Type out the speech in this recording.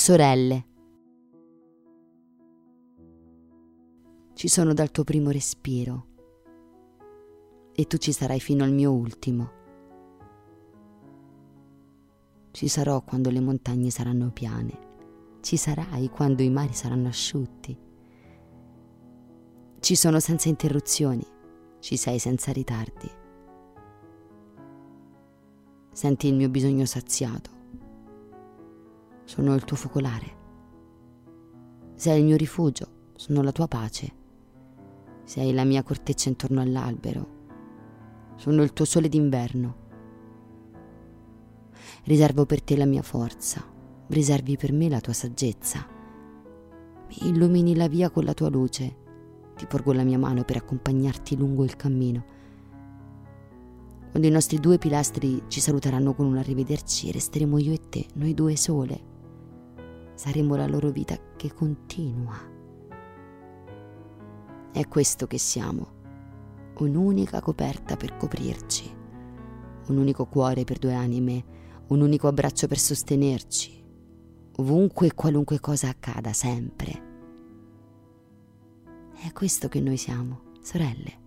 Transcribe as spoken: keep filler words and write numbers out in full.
Sorelle. Ci sono dal tuo primo respiro e tu ci sarai fino al mio ultimo. Ci sarò quando le montagne saranno piane, ci sarai quando i mari saranno asciutti. Ci sono senza interruzioni, ci sei senza ritardi. Senti il mio bisogno saziato. Sono il tuo focolare. Sei il mio rifugio, sono la tua pace. Sei la mia corteccia intorno all'albero. Sono il tuo sole d'inverno. Riservo per te la mia forza. Riservi per me la tua saggezza. Mi illumini la via con la tua luce. Ti porgo la mia mano per accompagnarti lungo il cammino. Quando i nostri due pilastri ci saluteranno con un arrivederci, resteremo io e te, noi due sole. Saremo la loro vita che continua. È questo che siamo, un'unica coperta per coprirci, un unico cuore per due anime, un unico abbraccio per sostenerci, ovunque e qualunque cosa accada, sempre. È questo che noi siamo, sorelle.